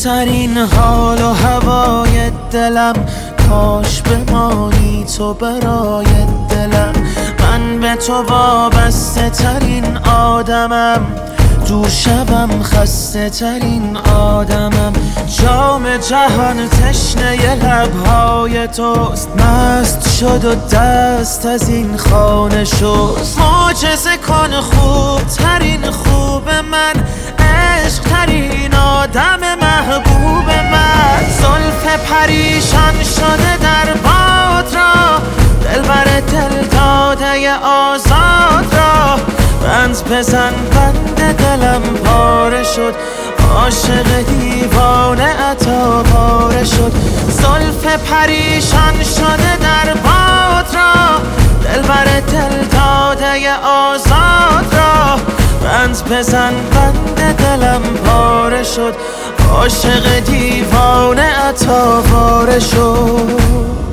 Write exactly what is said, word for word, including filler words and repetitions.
ترین حال و هوای دلم، کاش بمانی تو برای دلم. من به تو وابسته ترین آدمم، دور شبم خسته ترین آدمم. جام جهان تشنه لبهای توست، مست شد و دست از این خانه شست. معجزه کن خوب ترین خوب من، عشق ترین آدم محبوب من. زلف پریشان شده در باد را، دلبر دل داده آزاد را. بند بزن بند دلم پاره شد، عاشق دیوانه عطا پاره شد. زلف پریشان شده در باد را، دلبر دل داده آزاد را. بند بزن بند دلم پاره شد، عاشق دیوانه عطا پاره شد.